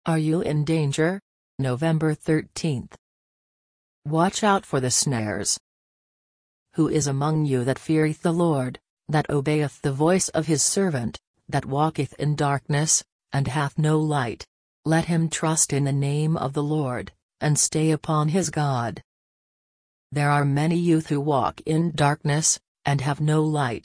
Are you in danger? November 13th. Watch out for the snares. Who is among you that feareth the Lord, that obeyeth the voice of his servant, that walketh in darkness, and hath no light? Let him trust in the name of the Lord, and stay upon his God. There are many youth who walk in darkness, and have no light.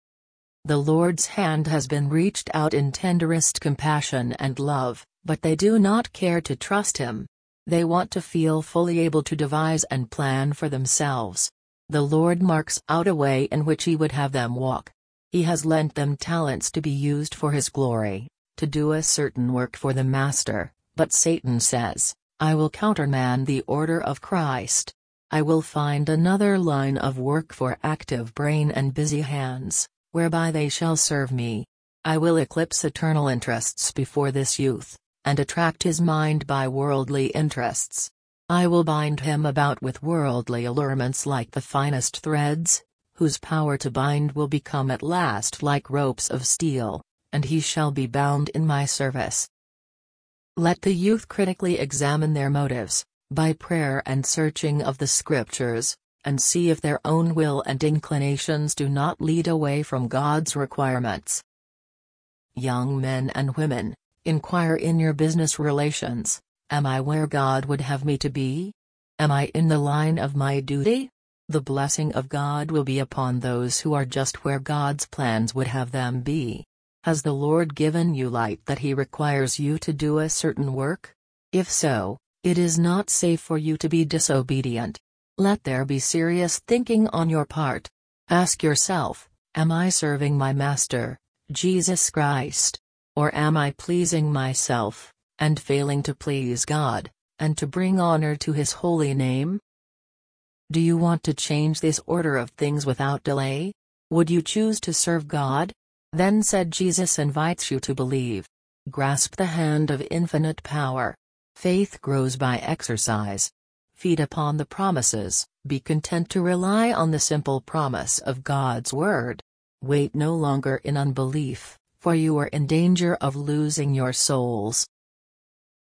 The Lord's hand has been reached out in tenderest compassion and love, but they do not care to trust him. They want to feel fully able to devise and plan for themselves. The Lord marks out a way in which he would have them walk. He has lent them talents to be used for his glory, to do a certain work for the Master, but Satan says, I will countermand the order of Christ. I will find another line of work for active brain and busy hands, whereby they shall serve me. I will eclipse eternal interests before this youth, and attract his mind by worldly interests. I will bind him about with worldly allurements like the finest threads, whose power to bind will become at last like ropes of steel, and he shall be bound in my service. Let the youth critically examine their motives, by prayer and searching of the Scriptures, and see if their own will and inclinations do not lead away from God's requirements. Young men and women, inquire in your business relations, am I where God would have me to be? Am I in the line of my duty? The blessing of God will be upon those who are just where God's plans would have them be. Has the Lord given you light that he requires you to do a certain work? If so, it is not safe for you to be disobedient. Let there be serious thinking on your part. Ask yourself, am I serving my Master, Jesus Christ? Or am I pleasing myself, and failing to please God, and to bring honor to his holy name? Do you want to change this order of things without delay? Would you choose to serve God? Then said Jesus invites you to believe. Grasp the hand of infinite power. Faith grows by exercise. Feed upon the promises, be content to rely on the simple promise of God's word. Wait no longer in unbelief, for you are in danger of losing your souls.